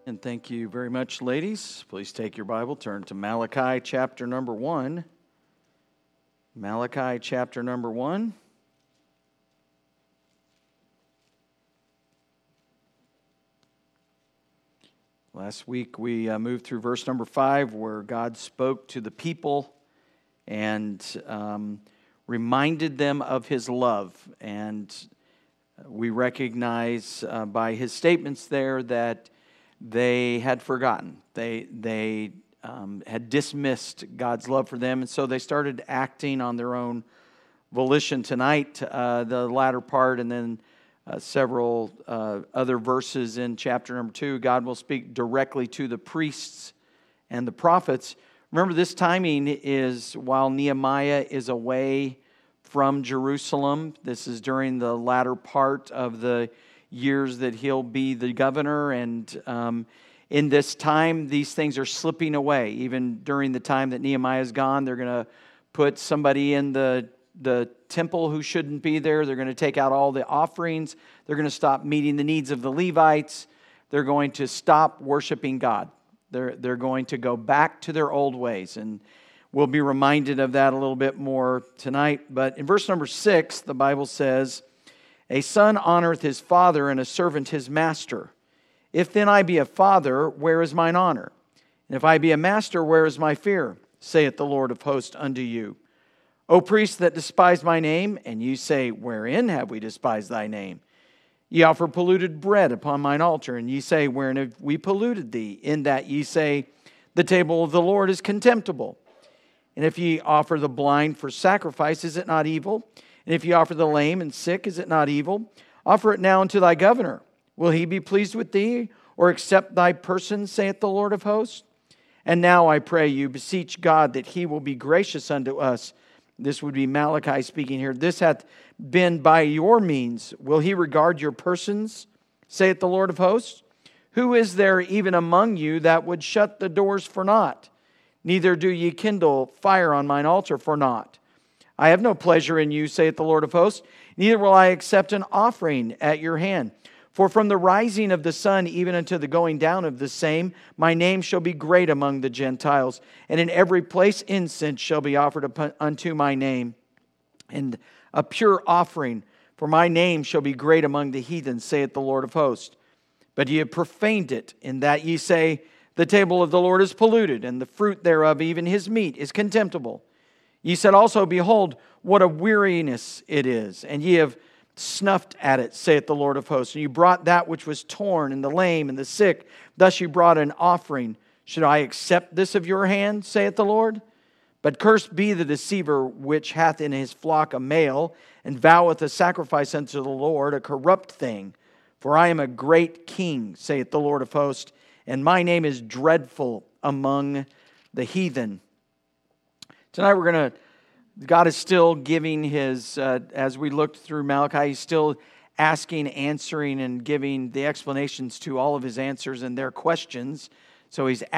And thank you very much, ladies. Please take your Bible, turn to Malachi chapter number 1. Malachi chapter number 1. Last week we moved through verse number 5 where God spoke to the people and reminded them of His love. And we recognize by His statements there that they had forgotten. They had dismissed God's love for them, and so they started acting on their own volition. Tonight, the latter part, and then several other verses in chapter number 2, God will speak directly to the priests and the prophets. Remember, this timing is while Nehemiah is away from Jerusalem. This is during the latter part of the years that he'll be the governor, and in this time, these things are slipping away. Even during the time that Nehemiah is gone, they're going to put somebody in the temple who shouldn't be there. They're going to take out all the offerings. They're going to stop meeting the needs of the Levites. They're going to stop worshiping God. They're going to go back to their old ways, and we'll be reminded of that a little bit more tonight. But in verse number 6, the Bible says, "A son honoreth his father, and a servant his master. If then I be a father, where is mine honor? And if I be a master, where is my fear? Saith the Lord of hosts unto you. O priests that despise my name, and ye say, wherein have we despised thy name? Ye offer polluted bread upon mine altar, and ye say, wherein have we polluted thee? In that ye say, the table of the Lord is contemptible. And if ye offer the blind for sacrifice, is it not evil? And if ye offer the lame and sick, is it not evil? Offer it now unto thy governor. Will he be pleased with thee, or accept thy person, saith the Lord of hosts? And now I pray you, beseech God that he will be gracious unto us." This would be Malachi speaking here. "This hath been by your means. Will he regard your persons, saith the Lord of hosts? Who is there even among you that would shut the doors for naught? Neither do ye kindle fire on mine altar for naught. I have no pleasure in you, saith the Lord of hosts. Neither will I accept an offering at your hand. For from the rising of the sun even unto the going down of the same, my name shall be great among the Gentiles. And in every place incense shall be offered unto my name. And a pure offering, for my name shall be great among the heathens, saith the Lord of hosts. But ye have profaned it, in that ye say, the table of the Lord is polluted, and the fruit thereof, even his meat, is contemptible. Ye said also, behold, what a weariness it is, and ye have snuffed at it, saith the Lord of hosts. And you brought that which was torn, and the lame, and the sick. Thus you brought an offering. Should I accept this of your hand, saith the Lord? But cursed be the deceiver which hath in his flock a male, and voweth a sacrifice unto the Lord, a corrupt thing. For I am a great king, saith the Lord of hosts, and my name is dreadful among the heathen." Tonight God is still giving His, as we looked through Malachi, He's still asking, answering, and giving the explanations to all of His answers and their questions. So He's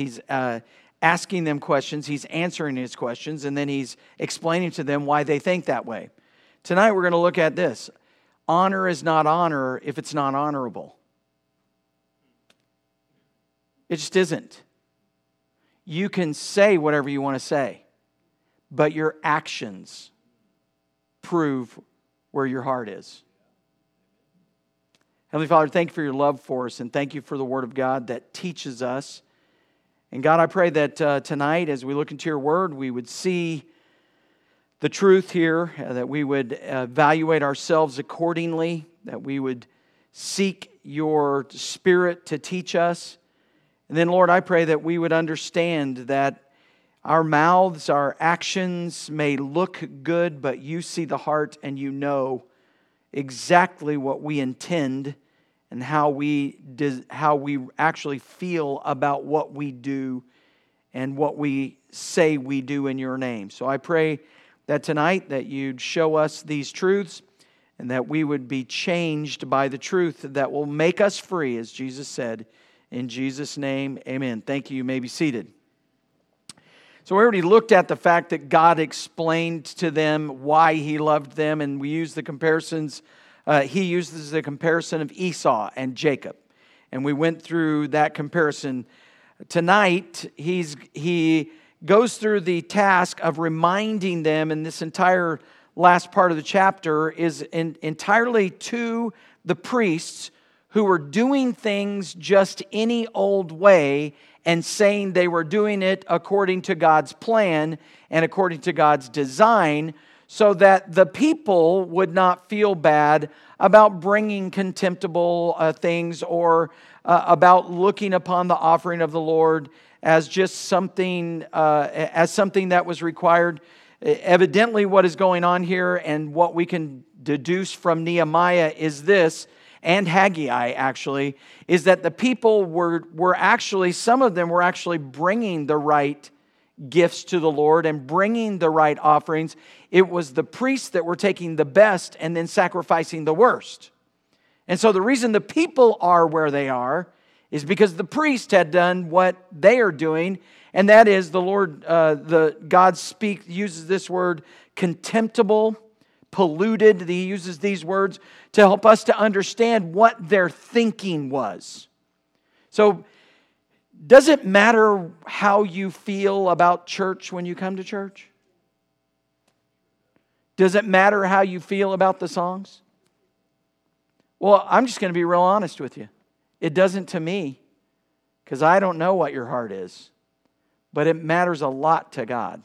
asking them questions, He's answering His questions, and then He's explaining to them why they think that way. Tonight we're going to look at this. Honor is not honor if it's not honorable. It just isn't. You can say whatever you want to say, but your actions prove where your heart is. Heavenly Father, thank you for your love for us, and thank you for the Word of God that teaches us. And God, I pray that tonight, as we look into your Word, we would see the truth here, that we would evaluate ourselves accordingly, that we would seek your Spirit to teach us. And then, Lord, I pray that we would understand that our mouths, our actions may look good, but you see the heart and you know exactly what we intend and how we actually feel about what we do and what we say we do in your name. So I pray that tonight that you'd show us these truths and that we would be changed by the truth that will make us free, as Jesus said. In Jesus' name, amen. Thank you. You may be seated. So we already looked at the fact that God explained to them why He loved them, and we used the comparisons. He uses the comparison of Esau and Jacob. And we went through that comparison. Tonight, he goes through the task of reminding them, and this entire last part of the chapter is entirely to the priests who were doing things just any old way and saying they were doing it according to God's plan and according to God's design, so that the people would not feel bad about bringing contemptible things or about looking upon the offering of the Lord as just something that was required. Evidently, what is going on here and what we can deduce from Nehemiah is this, and Haggai actually, is that the people were actually, some of them were actually bringing the right gifts to the Lord and bringing the right offerings. It was the priests that were taking the best and then sacrificing the worst. And so the reason the people are where they are is because the priest had done what they are doing, and that is the Lord, God uses this word contemptible, polluted. He uses these words to help us to understand what their thinking was. So, does it matter how you feel about church when you come to church? Does it matter how you feel about the songs? Well, I'm just going to be real honest with you. It doesn't to me, because I don't know what your heart is. But it matters a lot to God.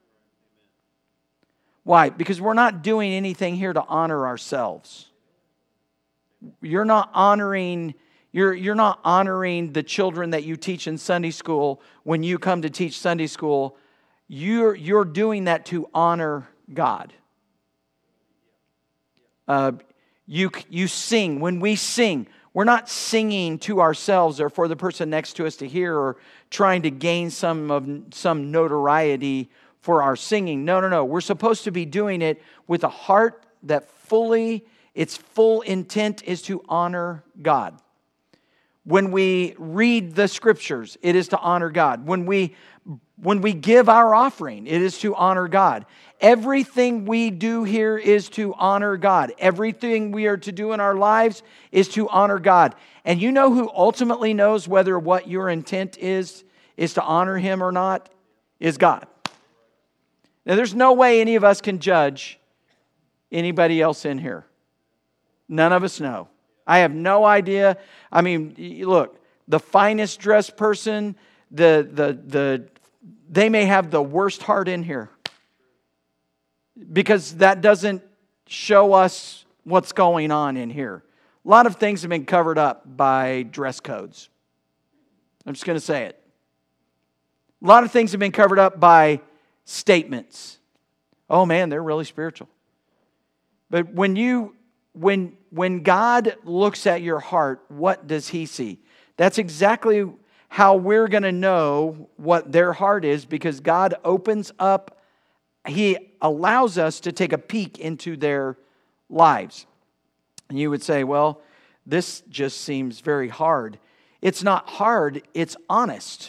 Why? Because we're not doing anything here to honor ourselves. You're not honoring the children that you teach in Sunday school when you come to teach Sunday school. You're doing that to honor God. You sing. When we sing, we're not singing to ourselves or for the person next to us to hear or trying to gain some notoriety for our singing. No. We're supposed to be doing it with a heart that its full intent is to honor God. When we read the scriptures, it is to honor God. When we give our offering, it is to honor God. Everything we do here is to honor God. Everything we are to do in our lives is to honor God. And you know who ultimately knows whether what your intent is to honor Him or not? Is God. Now, there's no way any of us can judge anybody else in here. None of us know. I have no idea. I mean, look, the finest dressed person, they may have the worst heart in here. Because that doesn't show us what's going on in here. A lot of things have been covered up by dress codes. I'm just going to say it. A lot of things have been covered up by statements. Oh man, they're really spiritual. But when God looks at your heart, what does He see? That's exactly how we're going to know what their heart is, because God opens up, He allows us to take a peek into their lives. And you would say, well, this just seems very hard. It's not hard, it's honest.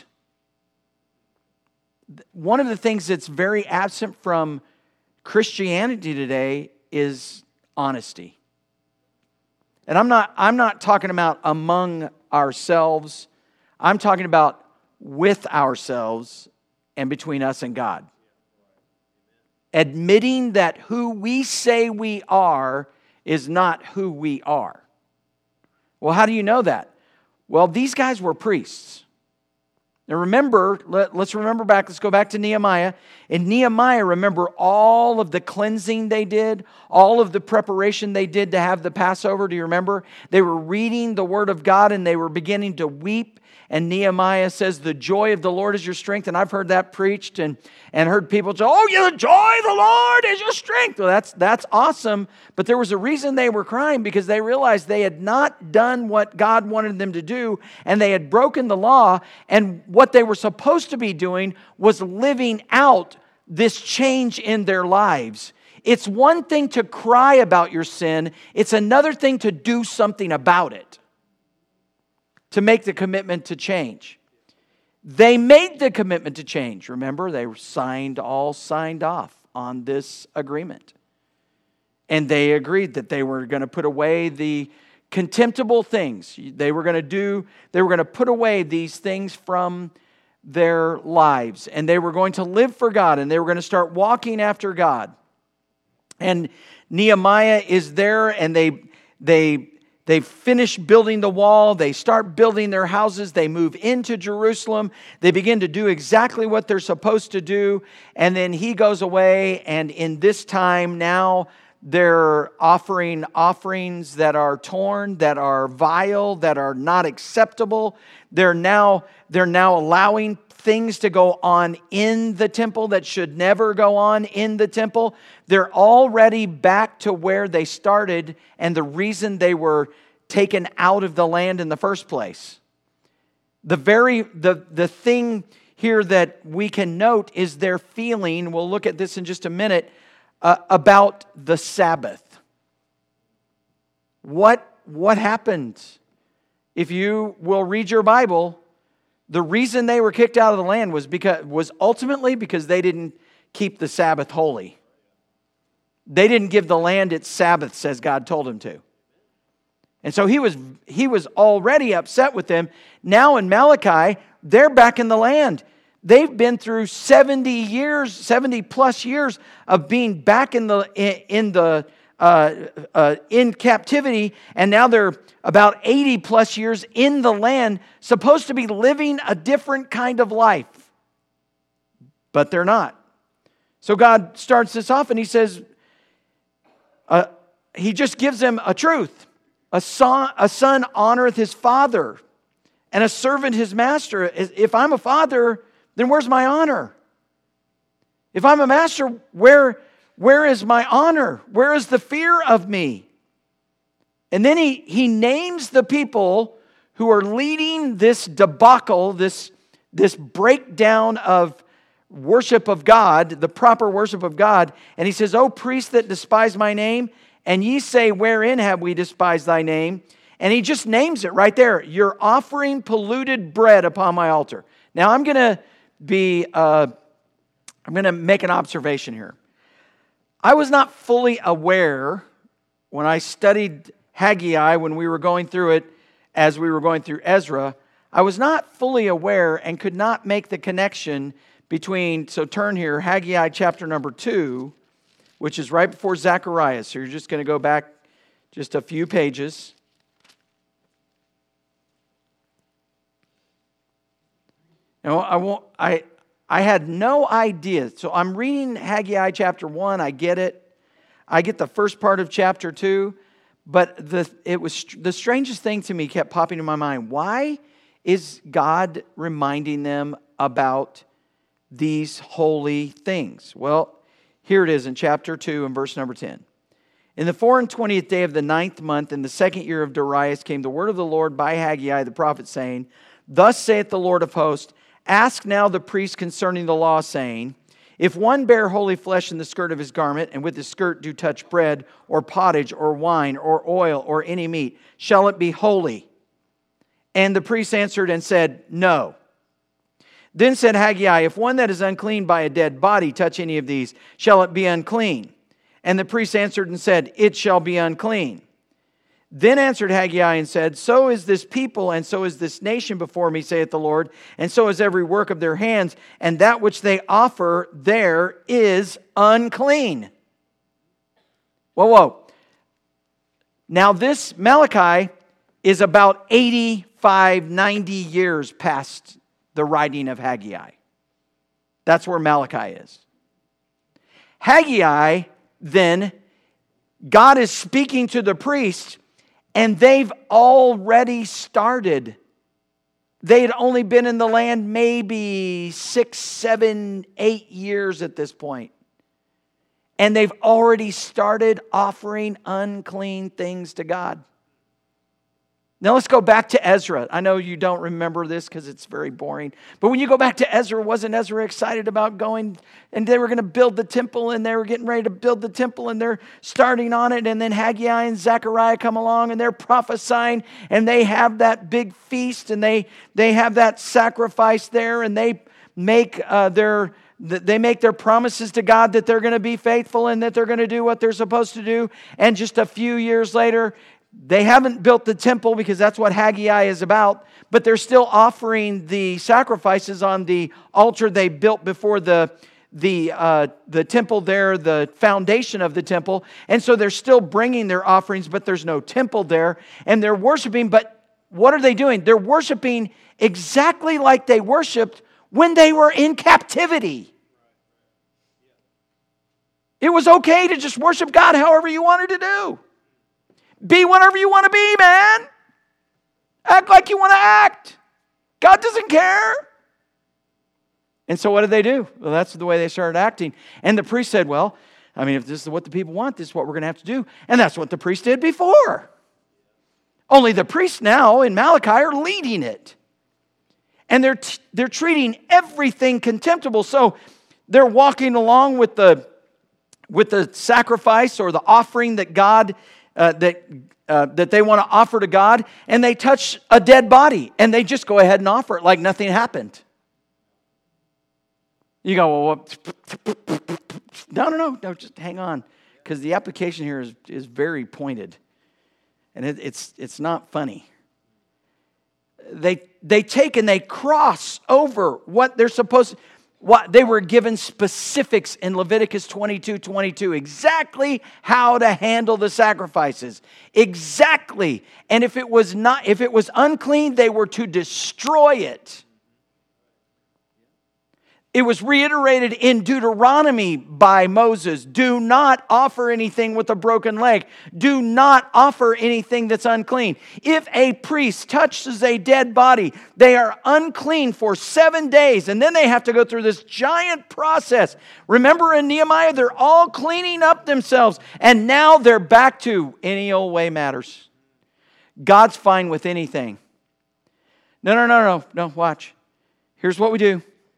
One of the things that's very absent from Christianity today is honesty. And I'm not talking about among ourselves. I'm talking about with ourselves and between us and God. Admitting that who we say we are is not who we are. Well, how do you know that? Well, these guys were priests. Now remember, let's remember back, let's go back to Nehemiah. In Nehemiah, remember all of the cleansing they did, all of the preparation they did to have the Passover. Do you remember? They were reading the Word of God and they were beginning to weep. And Nehemiah says, the joy of the Lord is your strength. And I've heard that preached and heard people say, oh yeah, the joy of the Lord is your strength. Well, that's awesome. But there was a reason they were crying, because they realized they had not done what God wanted them to do, and they had broken the law. And what they were supposed to be doing was living out this change in their lives. It's one thing to cry about your sin. It's another thing to do something about it. To make the commitment to change. They made the commitment to change. Remember, they were signed off on this agreement. And they agreed that they were going to put away the contemptible things. They were going to put away these things from their lives, and they were going to live for God, and they were going to start walking after God. And Nehemiah is there, and they finish building the wall. They start building their houses. They move into Jerusalem. They begin to do exactly what they're supposed to do. And then he goes away, and in this time now, they're offering offerings that are torn, that are vile, that are not acceptable. They're now allowing things to go on in the temple that should never go on in the temple. They're already back to where they started and the reason they were taken out of the land in the first place. The thing here that we can note is their feeling, we'll look at this in just a minute, about the Sabbath. What happened? If you will read your Bible, the reason they were kicked out of the land was ultimately because they didn't keep the Sabbath holy. They didn't give the land its Sabbaths as God told them to. And so he was already upset with them. Now in Malachi, they're back in the land. They've been through 70 plus years of being back in captivity, and now they're about 80 plus years in the land, supposed to be living a different kind of life. But they're not. So God starts this off and he says, he just gives them a truth. A son honoreth his father, and a servant his master. If I'm a father, then where's my honor? If I'm a master, where is my honor? Where is the fear of me? And then he names the people who are leading this debacle, this breakdown of worship of God, the proper worship of God. And he says, "O priests that despise my name, and ye say, wherein have we despised thy name?" And he just names it right there. "You're offering polluted bread upon my altar." Now I'm going to make an observation here. I was not fully aware when I studied Haggai, when we were going through it, as we were going through Ezra, I was not fully aware and could not make the connection between, so turn here, Haggai chapter number 2, which is right before Zechariah. So you're just going to go back just a few pages. Now, I had no idea. So I'm reading Haggai chapter 1. I get it. I get the first part of chapter 2. But the strangest thing to me kept popping in my mind. Why is God reminding them about these holy things? Well, here it is in chapter 2 and verse number 10. "In the 24th day of the 9th month, in the 2nd year of Darius, came the word of the Lord by Haggai the prophet, saying, Thus saith the Lord of hosts, Ask now the priest concerning the law, saying, If one bear holy flesh in the skirt of his garment, and with his skirt do touch bread, or pottage, or wine, or oil, or any meat, shall it be holy? And the priest answered and said, No. Then said Haggai, If one that is unclean by a dead body touch any of these, shall it be unclean? And the priest answered and said, It shall be unclean. Then answered Haggai and said, So is this people, and so is this nation before me, saith the Lord, and so is every work of their hands, and that which they offer there is unclean. Whoa. Now this Malachi is about 85, 90 years past the writing of Haggai. That's where Malachi is. Haggai, then, God is speaking to the priests, and they've already started. They had only been in the land maybe 6, 7, 8 years at this point. And they've already started offering unclean things to God. Now let's go back to Ezra. I know you don't remember this because it's very boring. But when you go back to Ezra, wasn't Ezra excited about going? And they were going to build the temple, and they were getting ready to build the temple, and they're starting on it. And then Haggai and Zechariah come along, and they're prophesying, and they have that big feast, and they have that sacrifice there, and they make their promises to God that they're going to be faithful and that they're going to do what they're supposed to do. And just a few years later, They haven't built the temple because that's what Haggai is about, but they're still offering the sacrifices on the altar they built before the temple there, the foundation of the temple. And so they're still bringing their offerings, but there's no temple there. And they're worshiping, but what are they doing? They're worshiping exactly like they worshiped when they were in captivity. It was okay to just worship God however you wanted to do. Be whatever you want to be, man. Act like you want to act. God doesn't care. And so what did they do? Well, that's the way they started acting. And the priest said, well, I mean, if this is what the people want, this is what we're going to have to do. And that's what the priest did before. Only the priests now in Malachi are leading it. And they're treating everything contemptible. So they're walking along with the sacrifice or the offering that God that they want to offer to God, and they touch a dead body, and they just go ahead and offer it like nothing happened. You go, well, no, just hang on, because the application here is very pointed, and it's not funny. They take and they cross over what they're supposed to. What they were given specifics in Leviticus 22:22, exactly how to handle the sacrifices. Exactly. And if it was unclean, they were to destroy it. It was reiterated in Deuteronomy by Moses. Do not offer anything with a broken leg. Do not offer anything that's unclean. If a priest touches a dead body, they are unclean for 7 days. And then they have to go through this giant process. Remember in Nehemiah, they're all cleaning up themselves. And now they're back to any old way matters. God's fine with anything. No, watch. Here's what we do.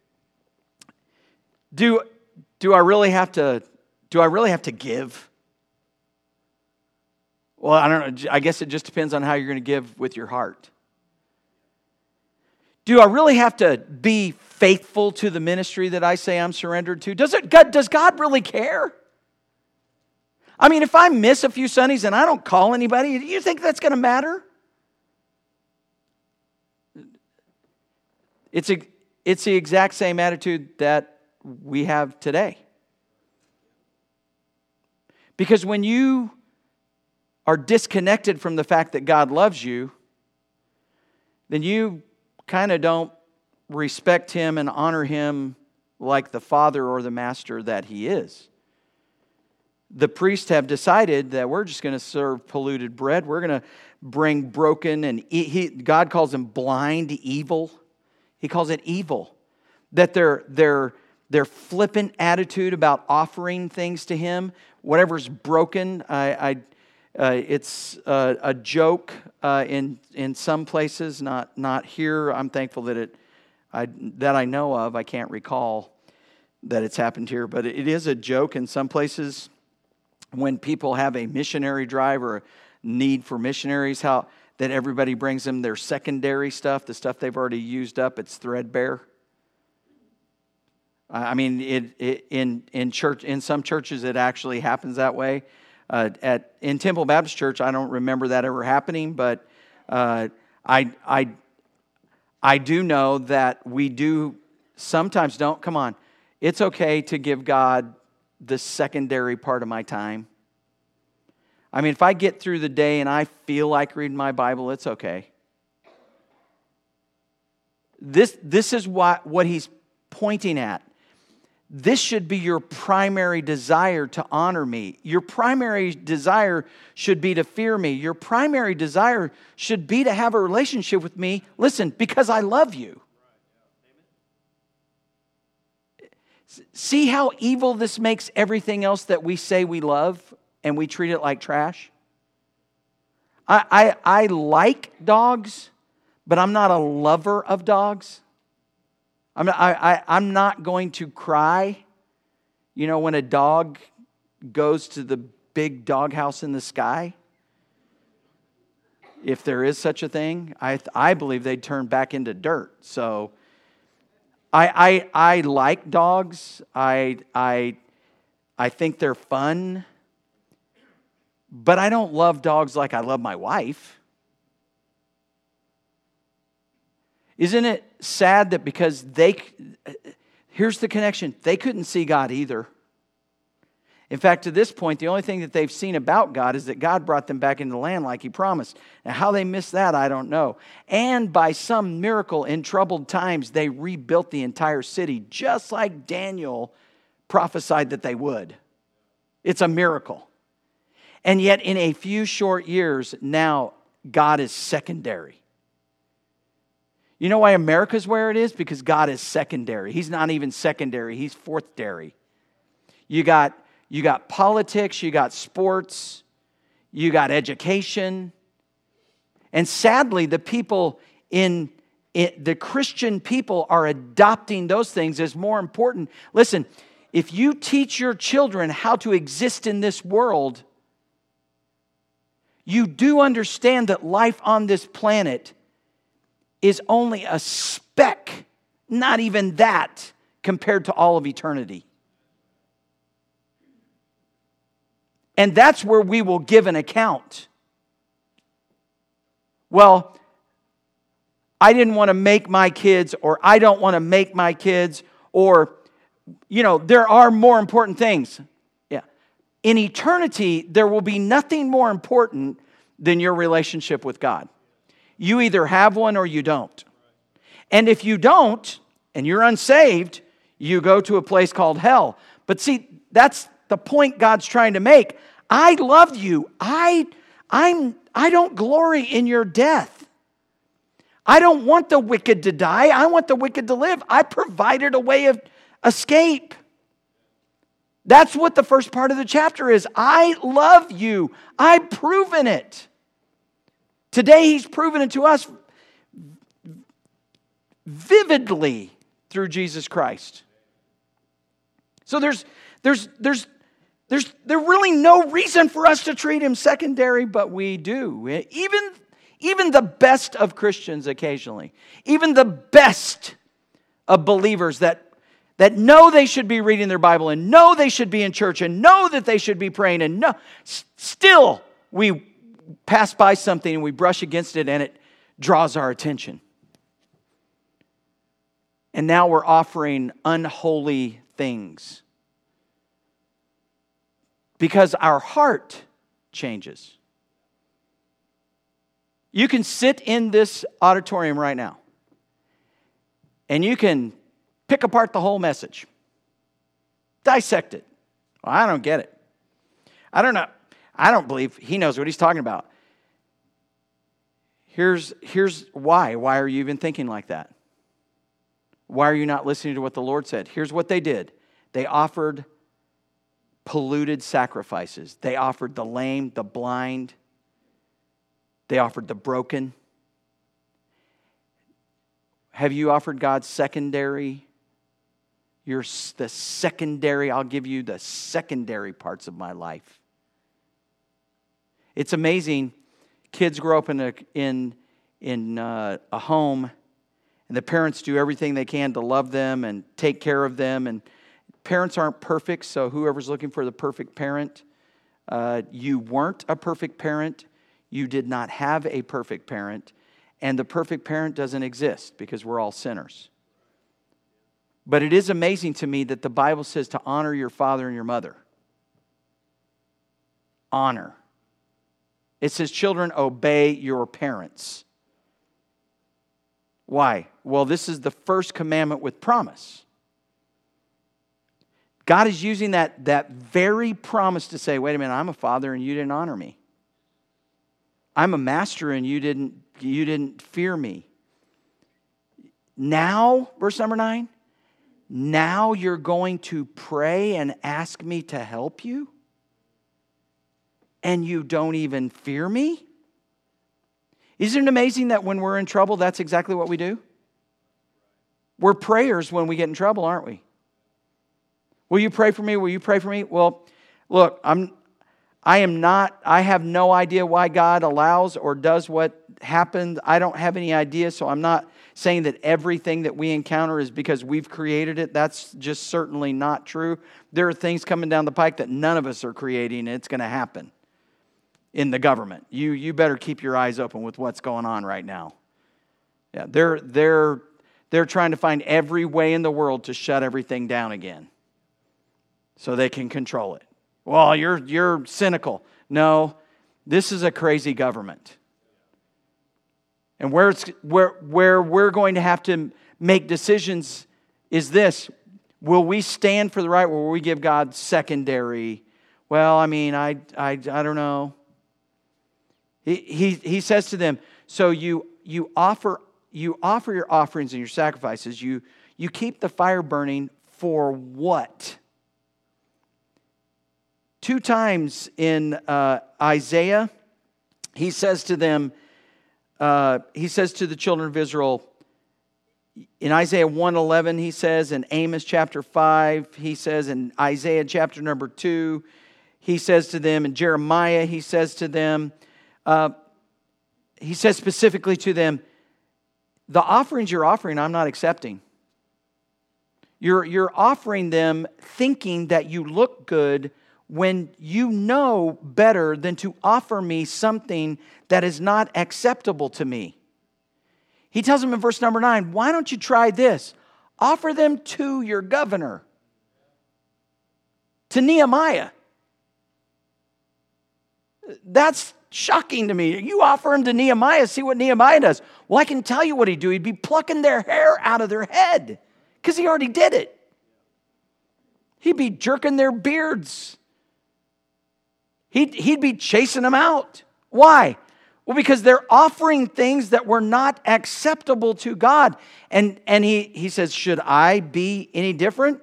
Do I really have to give? Well, I don't know. I guess it just depends on how you're going to give with your heart. Do I really have to be faithful to the ministry that I say I'm surrendered to? Does God really care? I mean, if I miss a few Sundays and I don't call anybody, do you think that's going to matter? It's the exact same attitude that we have today. Because when you are disconnected from the fact that God loves you, then you kind of don't respect Him and honor Him like the Father or the Master that He is. The priests have decided that we're just going to serve polluted bread. We're going to bring broken and God calls them blind evil. He calls it evil. That their flippant attitude about offering things to Him, whatever's broken, it's a joke in some places, not here. I'm thankful that I know of. I can't recall that it's happened here, but it is a joke in some places when people have a missionary drive or a need for missionaries. How that everybody brings them their secondary stuff, the stuff they've already used up. It's threadbare. I mean, in church, in some churches, it actually happens that way. In Temple Baptist Church, I don't remember that ever happening, but I do know that we do sometimes don't. Come on, it's okay to give God the secondary part of my time. I mean, if I get through the day and I feel like reading my Bible, it's okay. This is what he's pointing at. This should be your primary desire to honor me. Your primary desire should be to fear me. Your primary desire should be to have a relationship with me, listen, because I love you. See how evil this makes everything else that we say we love and we treat it like trash? I like dogs, but I'm not a lover of dogs. I'm not going to cry, when a dog goes to the big doghouse in the sky. If there is such a thing, I believe they'd turn back into dirt. So I like dogs. I think they're fun. but I don't love dogs like I love my wife. Isn't it sad that because here's the connection, they couldn't see God either. In fact, to this point, the only thing that they've seen about God is that God brought them back into the land like He promised. Now, how they missed that, I don't know. And by some miracle in troubled times, they rebuilt the entire city, just like Daniel prophesied that they would. It's a miracle. And yet, in a few short years, now God is secondary. You know why America's where it is? Because God is secondary. He's not even secondary. He's fourth-dairy. You got politics, you got sports, you got education. And sadly, the people the Christian people are adopting those things as more important. Listen, if you teach your children how to exist in this world, you do understand that life on this planet is only a speck, not even that, compared to all of eternity. And that's where we will give an account. Well, I didn't want to make my kids, or I don't want to make my kids, or, there are more important things. Yeah. In eternity, there will be nothing more important than your relationship with God. You either have one or you don't. And if you don't, and you're unsaved, you go to a place called hell. But see, that's the point God's trying to make. I love you. I don't glory in your death. I don't want the wicked to die. I want the wicked to live. I provided a way of escape. That's what the first part of the chapter is. I love you. I've proven it. Today He's proven it to us vividly through Jesus Christ. So there's really no reason for us to treat Him secondary, but we do. Even the best of Christians occasionally, even the best of believers that know they should be reading their Bible and know they should be in church and know that they should be praying and still we pass by something and we brush against it and it draws our attention. And now we're offering unholy things. Because our heart changes. You can sit in this auditorium right now and you can pick apart the whole message. Dissect it. Well, I don't get it. I don't know. I don't believe he knows what he's talking about. Here's why. Why are you even thinking like that? Why are you not listening to what the Lord said? Here's what they did. They offered polluted sacrifices. They offered the lame, the blind. They offered the broken. Have you offered God secondary? You're the secondary. I'll give you the secondary parts of my life. It's amazing. Kids grow up in a home, and the parents do everything they can to love them and take care of them. And parents aren't perfect, so whoever's looking for the perfect parent, you weren't a perfect parent. You did not have a perfect parent. And the perfect parent doesn't exist because we're all sinners. But it is amazing to me that the Bible says to honor your father and your mother. Honor. It says, children, obey your parents. Why? Well, this is the first commandment with promise. God is using that very promise to say, wait a minute, I'm a father and you didn't honor me. I'm a master and you didn't fear me. Now, verse number 9, now you're going to pray and ask me to help you? And you don't even fear me? Isn't it amazing that when we're in trouble, that's exactly what we do? We're prayers when we get in trouble, aren't we? Will you pray for me? Will you pray for me? Well, look, I have no idea why God allows or does what happened. I don't have any idea, so I'm not saying that everything that we encounter is because we've created it. That's just certainly not true. There are things coming down the pike that none of us are creating, and it's going to happen. in the government. You better keep your eyes open with what's going on right now. Yeah, they're trying to find every way in the world to shut everything down again so they can control it. Well, you're cynical. No, this is a crazy government. And where we're going to have to make decisions is this. Will we stand for the right, or will we give God secondary? Well, I mean, I don't know. He says to them, so you offer your offerings and your sacrifices. You keep the fire burning for what? 2 times in Isaiah, he says to them, he says to the children of Israel, in Isaiah 1:11, he says, in Amos chapter 5, he says, in Isaiah chapter number 2, he says to them, in Jeremiah, he says to them, he says specifically to them, the offerings you're offering, I'm not accepting. You're offering them thinking that you look good when you know better than to offer me something that is not acceptable to me. He tells them in verse number 9, why don't you try this? Offer them to your governor, to Nehemiah. That's shocking to me. You offer him to Nehemiah, see what Nehemiah does. Well, I can tell you what he'd do. He'd be plucking their hair out of their head because he already did it. He'd be jerking their beards. He'd be chasing them out. Why? Well, because they're offering things that were not acceptable to God. And he says, should I be any different?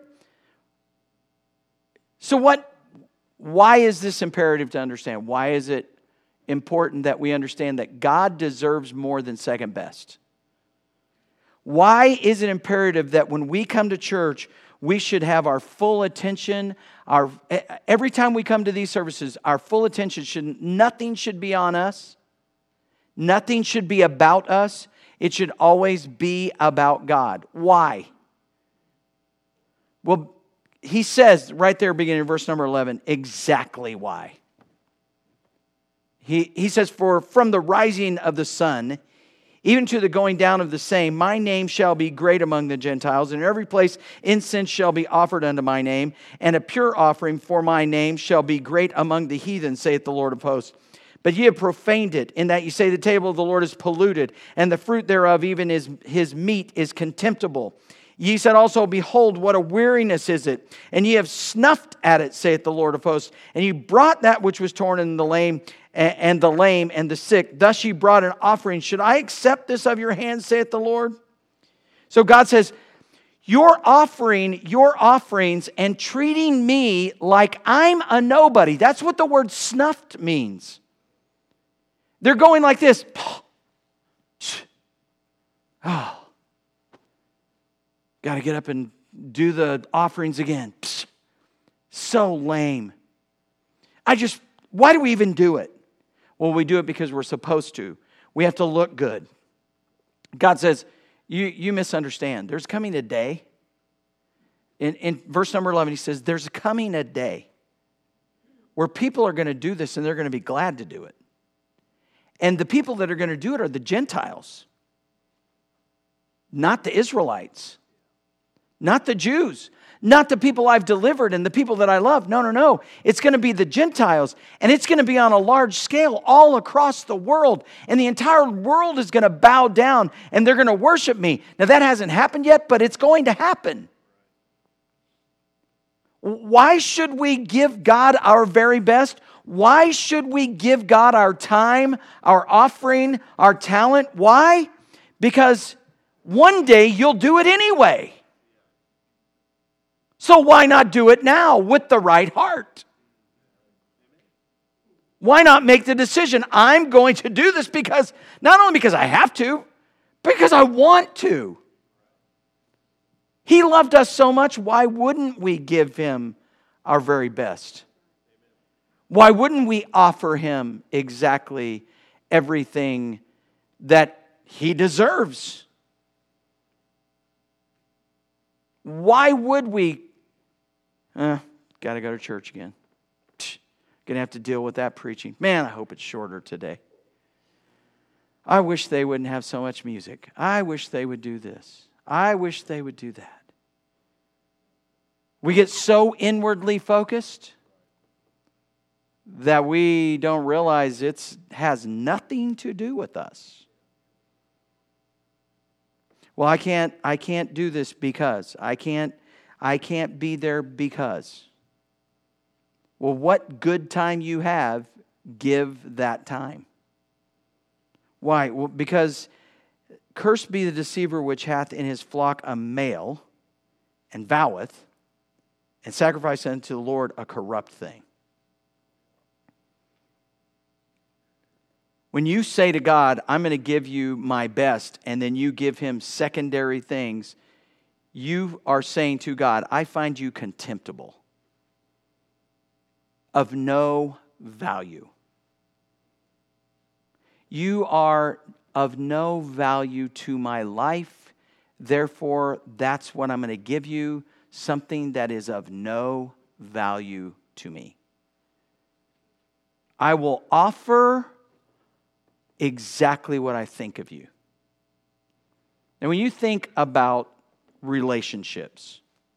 So why is this imperative to understand? Why is it important that we understand that God deserves more than second best? Why is it imperative that when we come to church, we should have our full attention? Every time we come to these services, our full attention nothing should be on us. Nothing should be about us. It should always be about God. Why? Well, he says right there beginning of verse number 11, exactly why. He says, for from the rising of the sun, even to the going down of the same, my name shall be great among the Gentiles, and in every place incense shall be offered unto my name, and a pure offering for my name shall be great among the heathen, saith the Lord of hosts. But ye have profaned it, in that ye say the table of the Lord is polluted, and the fruit thereof, even his meat, is contemptible. Ye said also, behold, what a weariness is it, and ye have snuffed at it, saith the Lord of hosts. And ye brought that which was torn in the lame, and the sick. Thus ye brought an offering. Should I accept this of your hands, saith the Lord? So God says, you're offering your offerings and treating me like I'm a nobody. That's what the word snuffed means. They're going like this. Oh, got to get up and do the offerings again. So lame. Why do we even do it? Well, we do it because we're supposed to. We have to look good. God says, you misunderstand. There's coming a day. In verse number 11, he says, there's coming a day where people are going to do this and they're going to be glad to do it. And the people that are going to do it are the Gentiles, not the Israelites, not the Jews, not the people I've delivered and the people that I love. No. It's going to be the Gentiles, and it's going to be on a large scale all across the world, and the entire world is going to bow down, and they're going to worship me. Now, that hasn't happened yet, but it's going to happen. Why should we give God our very best? Why should we give God our time, our offering, our talent? Why? Because one day you'll do it anyway. So why not do it now with the right heart? Why not make the decision? I'm going to do this because, not only because I have to, but because I want to. He loved us so much, why wouldn't we give him our very best? Why wouldn't we offer him exactly everything that he deserves? Why would we? Got to go to church again. Going to have to deal with that preaching. Man, I hope it's shorter today. I wish they wouldn't have so much music. I wish they would do this. I wish they would do that. We get so inwardly focused that we don't realize it has nothing to do with us. Well, I can't do this because I can't be there because. Well, what good time you have, give that time. Why? Well, because cursed be the deceiver which hath in his flock a male, and voweth, and sacrifice unto the Lord a corrupt thing. When you say to God, I'm going to give you my best, and then you give him secondary things, you are saying to God, I find you contemptible, of no value. You are of no value to my life, therefore that's what I'm going to give you, something that is of no value to me. I will offer exactly what I think of you. And when you think about relationships,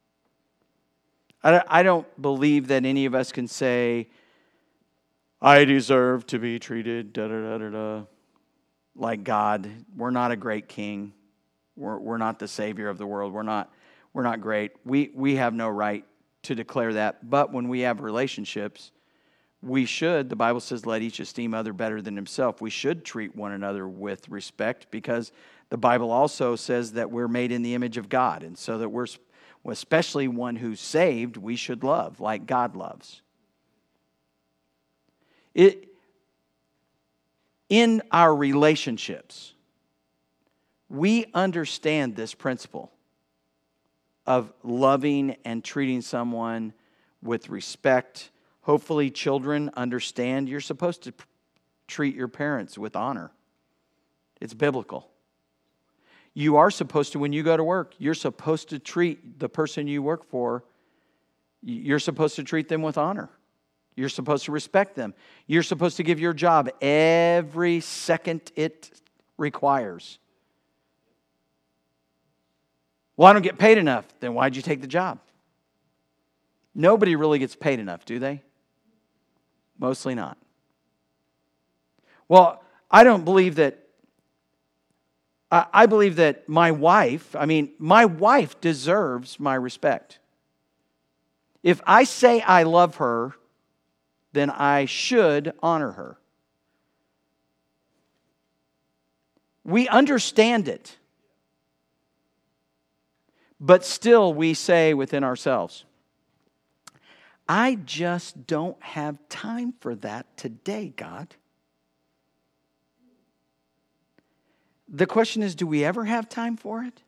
I don't believe that any of us can say, I deserve to be treated like God. We're not a great king. We're not the savior of the world. We're not great. We have no right to declare that. But when we have relationships, we should, the Bible says, let each esteem other better than himself. We should treat one another with respect because the Bible also says that we're made in the image of God. And so that we're, especially one who's saved, we should love like God loves. In our relationships, we understand this principle of loving and treating someone with respect. Hopefully, children understand you're supposed to treat your parents with honor. It's biblical. You are supposed to, when you go to work, you're supposed to treat the person you work for, you're supposed to treat them with honor. You're supposed to respect them. You're supposed to give your job every second it requires. Well, I don't get paid enough. Then why'd you take the job? Nobody really gets paid enough, do they? Mostly not. Well, I don't believe that. I believe that my wife deserves my respect. If I say I love her, then I should honor her. We understand it. But still we say within ourselves, I just don't have time for that today, God. The question is, do we ever have time for it?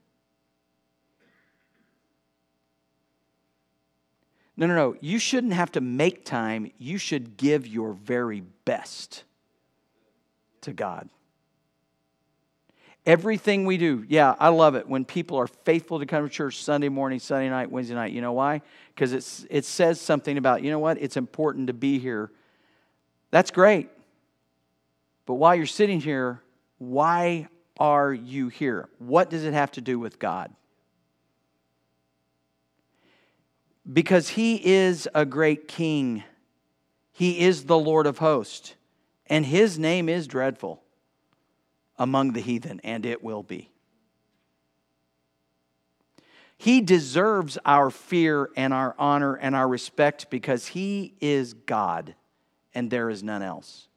No. You shouldn't have to make time. You should give your very best to God. Everything we do, yeah, I love it when people are faithful to come to church Sunday morning, Sunday night, Wednesday night. You know why? Because it says something about, you know what? It's important to be here. That's great. But while you're sitting here, why are you here? What does it have to do with God? Because He is a great King. He is the Lord of hosts. And His name is dreadful among the heathen, and it will be. He deserves our fear and our honor and our respect because He is God and there is none else.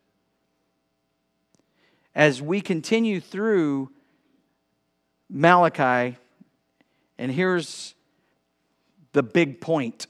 As we continue through Malachi, and here's the big point.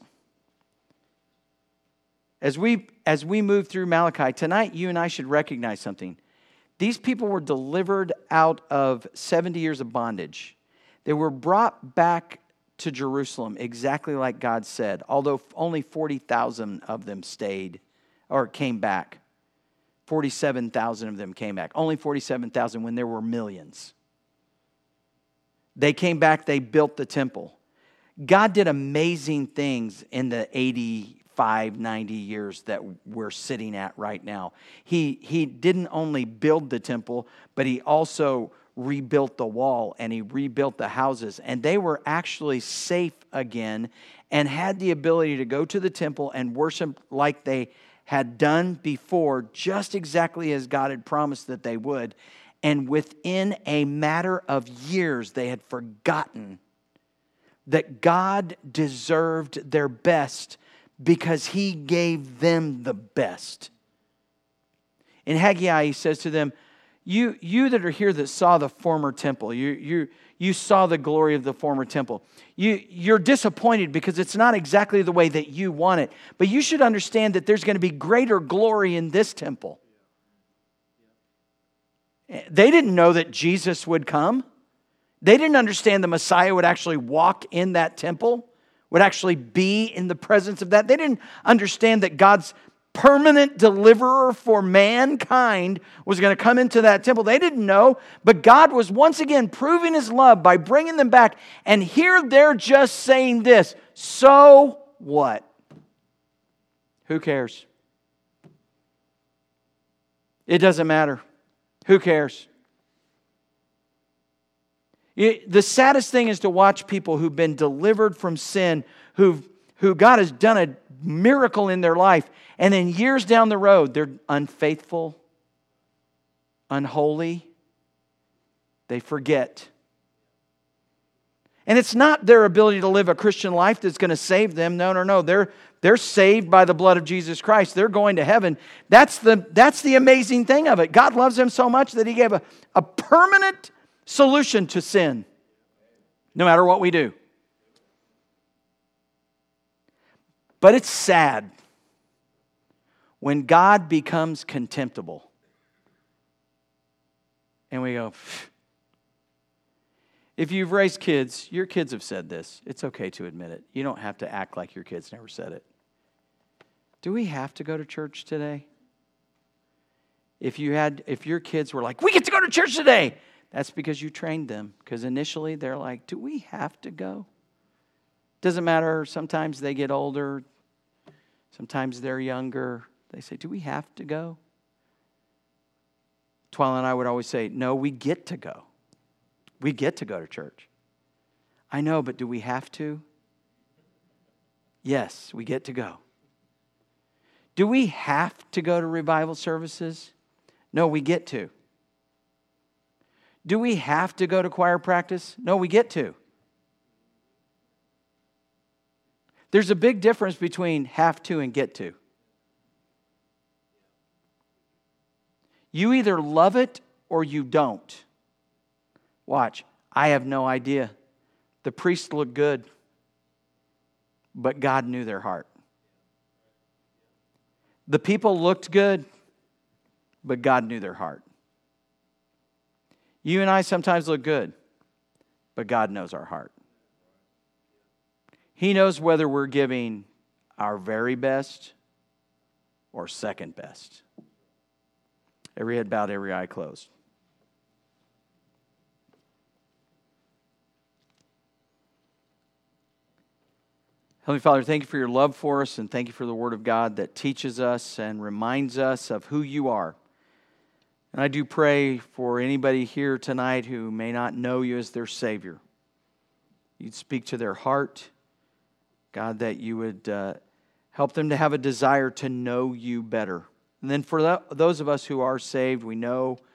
As we move through Malachi, tonight you and I should recognize something. These people were delivered out of 70 years of bondage. They were brought back to Jerusalem exactly like God said, although only 40,000 of them stayed or came back. 47,000 of them came back. Only 47,000 when there were millions. They came back, they built the temple. God did amazing things in the 590 years that we're sitting at right now. He didn't only build the temple, but he also rebuilt the wall and he rebuilt the houses. And they were actually safe again and had the ability to go to the temple and worship like they had done before, just exactly as God had promised that they would. And within a matter of years, they had forgotten that God deserved their best because he gave them the best. In Haggai, he says to them, you that are here that saw the former temple, you saw the glory of the former temple. You're disappointed because it's not exactly the way that you want it. But you should understand that there's going to be greater glory in this temple. They didn't know that Jesus would come. They didn't understand the Messiah would actually walk in that temple, would actually be in the presence of that. They didn't understand that God's permanent deliverer for mankind was going to come into that temple. They didn't know, but God was once again proving his love by bringing them back. And here they're just saying this, so what? Who cares? It doesn't matter. Who cares? The saddest thing is to watch people who've been delivered from sin, who God has done a miracle in their life, and then years down the road, they're unfaithful, unholy, they forget. And it's not their ability to live a Christian life that's going to save them. No. They're saved by the blood of Jesus Christ. They're going to heaven. That's the amazing thing of it. God loves them so much that he gave a permanent solution to sin, no matter what we do. But it's sad when God becomes contemptible. And we go, if you've raised kids, your kids have said this. It's okay to admit it. You don't have to act like your kids never said it. Do we have to go to church today? If your kids were like, we get to go to church today, that's because you trained them. Because initially they're like, do we have to go? Doesn't matter. Sometimes they get older. Sometimes they're younger. They say, do we have to go? Twyla and I would always say, no, we get to go. We get to go to church. I know, but do we have to? Yes, we get to go. Do we have to go to revival services? No, we get to. Do we have to go to choir practice? No, we get to. There's a big difference between have to and get to. You either love it or you don't. Watch, I have no idea. The priests looked good, but God knew their heart. The people looked good, but God knew their heart. You and I sometimes look good, but God knows our heart. He knows whether we're giving our very best or second best. Every head bowed, every eye closed. Heavenly Father, thank you for your love for us, and thank you for the Word of God that teaches us and reminds us of who you are. And I do pray for anybody here tonight who may not know you as their Savior. You'd speak to their heart, God, that you would help them to have a desire to know you better. And then for those of us who are saved, we know